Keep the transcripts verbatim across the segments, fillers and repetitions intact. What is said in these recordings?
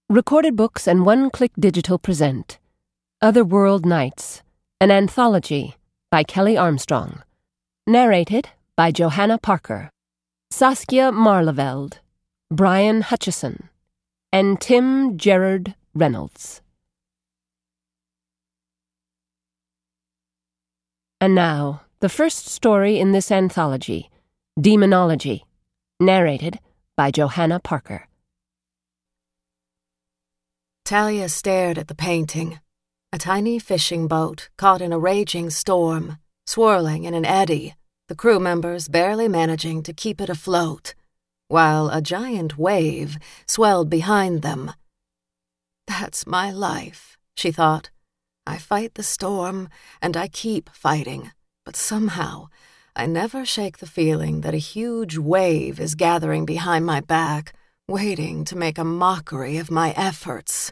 Recorded Books and One Click Digital present Otherworld Nights, an anthology by Kelly Armstrong. Narrated by Johanna Parker, Saskia Marleveld, Brian Hutchison, and Tim Gerard Reynolds. And now, the first story in this anthology, Demonology, narrated by Johanna Parker. Talia stared at the painting, a tiny fishing boat caught in a raging storm, swirling in an eddy, the crew members barely managing to keep it afloat, while a giant wave swelled behind them. That's my life, she thought. I fight the storm, and I keep fighting, but somehow I never shake the feeling that a huge wave is gathering behind my back, waiting to make a mockery of my efforts.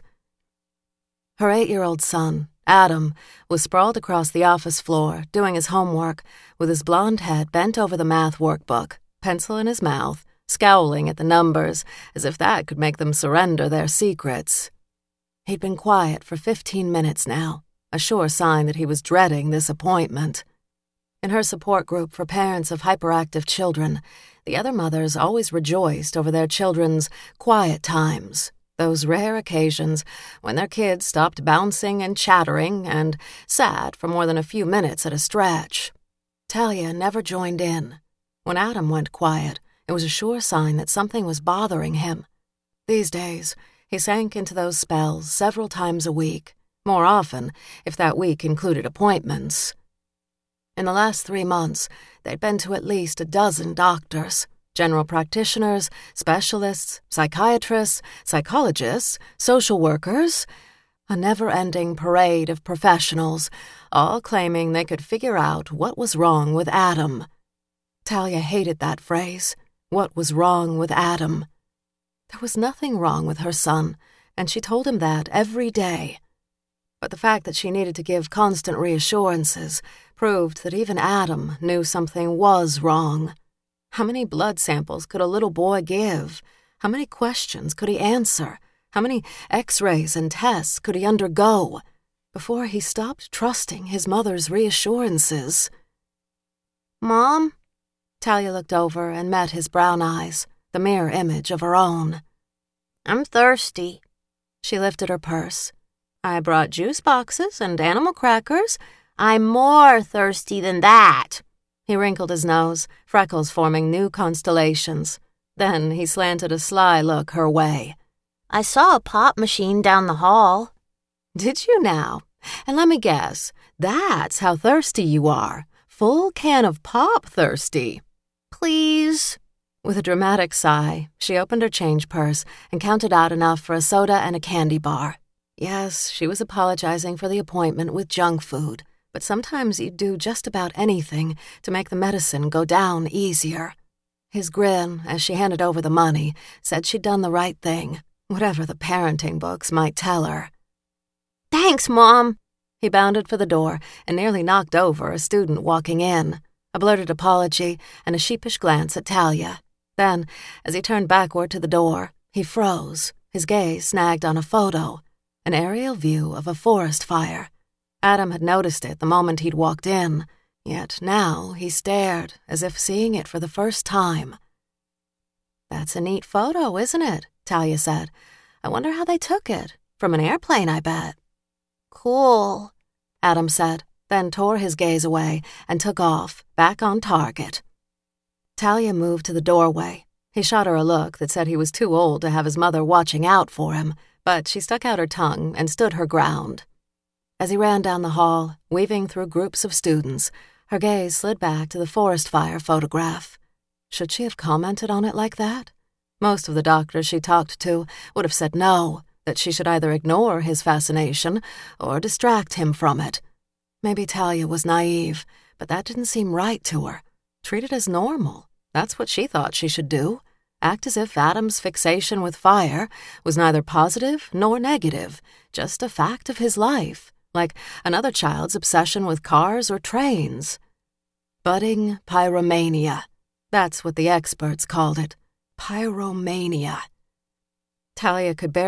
Her eight-year-old son, Adam, was sprawled across the office floor, doing his homework, with his blonde head bent over the math workbook, pencil in his mouth, scowling at the numbers, as if that could make them surrender their secrets. He'd been quiet for fifteen minutes now, a sure sign that he was dreading this appointment. In her support group for parents of hyperactive children, the other mothers always rejoiced over their children's quiet times, those rare occasions when their kids stopped bouncing and chattering and sat for more than a few minutes at a stretch. Talia never joined in. When Adam went quiet, it was a sure sign that something was bothering him. These days, he sank into those spells several times a week, more often if that week included appointments. In the last three months, they'd been to at least a dozen doctors, general practitioners, specialists, psychiatrists, psychologists, social workers, a never-ending parade of professionals, all claiming they could figure out what was wrong with Adam. Talia hated that phrase, what was wrong with Adam. There was nothing wrong with her son, and she told him that every day. But the fact that she needed to give constant reassurances proved that even Adam knew something was wrong. How many blood samples could a little boy give? How many questions could he answer? How many x-rays and tests could he undergo before he stopped trusting his mother's reassurances? "Mom?" Talia looked over and met his brown eyes, the mirror image of her own. "I'm thirsty." She lifted her purse. "I brought juice boxes and animal crackers. I'm more thirsty than that." He wrinkled his nose, freckles forming new constellations. Then he slanted a sly look her way. "I saw a pop machine down the hall." "Did you now? And let me guess, that's how thirsty you are. Full can of pop thirsty." "Please." With a dramatic sigh, she opened her change purse and counted out enough for a soda and a candy bar. Yes, she was apologizing for the appointment with junk food, but sometimes you'd do just about anything to make the medicine go down easier. His grin, as she handed over the money, said she'd done the right thing, whatever the parenting books might tell her. "Thanks, Mom." He bounded for the door and nearly knocked over a student walking in, a blurted apology and a sheepish glance at Talia. Then, as he turned backward to the door, he froze, his gaze snagged on a photo, an aerial view of a forest fire. Adam had noticed it the moment he'd walked in, yet now he stared as if seeing it for the first time. "That's a neat photo, isn't it?" Talia said. "I wonder how they took it. From an airplane, I bet." "Cool," Adam said, then tore his gaze away and took off, back on target. Talia moved to the doorway. He shot her a look that said he was too old to have his mother watching out for him, but she stuck out her tongue and stood her ground. As he ran down the hall, weaving through groups of students, her gaze slid back to the forest fire photograph. Should she have commented on it like that? Most of the doctors she talked to would have said no, that she should either ignore his fascination or distract him from it. Maybe Talia was naive, but that didn't seem right to her. Treat it as normal. That's what she thought she should do. Act as if Adam's fixation with fire was neither positive nor negative, just a fact of his life, like another child's obsession with cars or trains. Budding pyromania. That's what the experts called it. Pyromania. Talia could barely